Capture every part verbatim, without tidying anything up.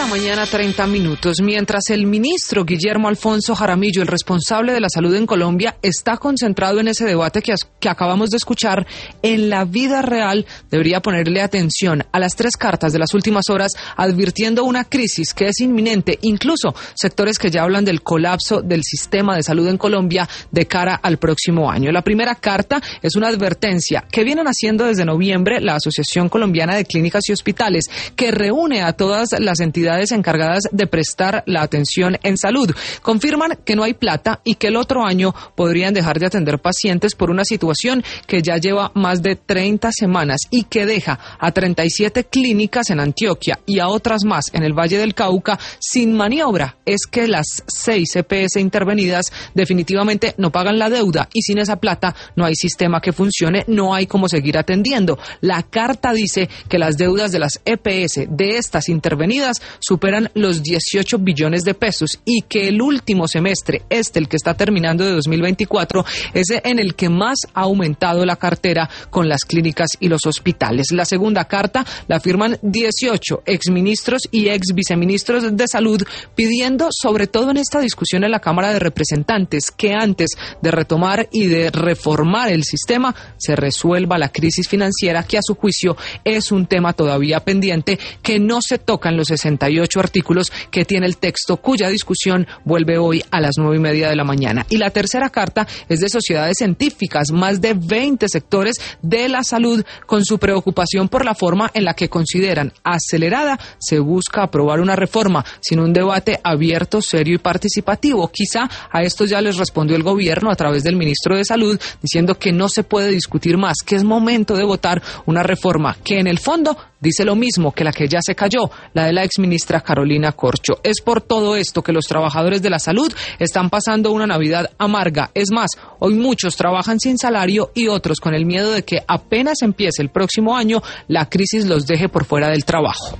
la mañana, treinta minutos. Mientras el ministro Guillermo Alfonso Jaramillo, el responsable de la salud en Colombia, está concentrado en ese debate que, que acabamos de escuchar, en la vida real debería ponerle atención a las tres cartas de las últimas horas, advirtiendo una crisis que es inminente, incluso sectores que ya hablan del colapso del sistema de salud en Colombia de cara al próximo año. La primera carta es una advertencia que vienen haciendo desde noviembre la Asociación Colombiana de Clínicas y Hospitales, que reúne a todas las entidades encargadas de prestar la atención en salud. Confirman que no hay plata y que el otro año podrían dejar de atender pacientes por una situación que ya lleva más de treinta semanas y que deja a treinta y siete clínicas en Antioquia y a otras más en el Valle del Cauca sin maniobra. Es que las seis E P S intervenidas definitivamente no pagan la deuda y sin esa plata no hay sistema que funcione, no hay cómo seguir atendiendo. La carta dice que las deudas de las E P S de estas intervenidas superan los dieciocho billones de pesos y que el último semestre, este el que está terminando de dos mil veinticuatro, es en el que más ha aumentado la cartera con las clínicas y los hospitales. La segunda carta la firman dieciocho exministros y exviceministros de salud, pidiendo, sobre todo en esta discusión en la Cámara de Representantes, que antes de retomar y de reformar el sistema se resuelva la crisis financiera, que a su juicio es un tema todavía pendiente, que no se tocan los sesenta y ocho artículos que tiene el texto, cuya discusión vuelve hoy a las nueve y media de la mañana. Y la tercera carta es de sociedades científicas, más de veinte sectores de la salud, con su preocupación por la forma en la que consideran acelerada se busca aprobar una reforma sin un debate abierto, serio y participativo. Quizá a esto ya les respondió el gobierno a través del ministro de Salud, diciendo que no se puede discutir más, que es momento de votar una reforma que en el fondo dice lo mismo que la que ya se cayó, la de la exministra Carolina Corcho. Es por todo esto que los trabajadores de la salud están pasando una Navidad amarga. Es más, hoy muchos trabajan sin salario y otros con el miedo de que apenas empiece el próximo año, la crisis los deje por fuera del trabajo.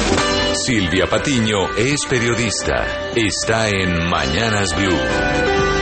Silvia Patiño es periodista. Está en Mañanas Blue.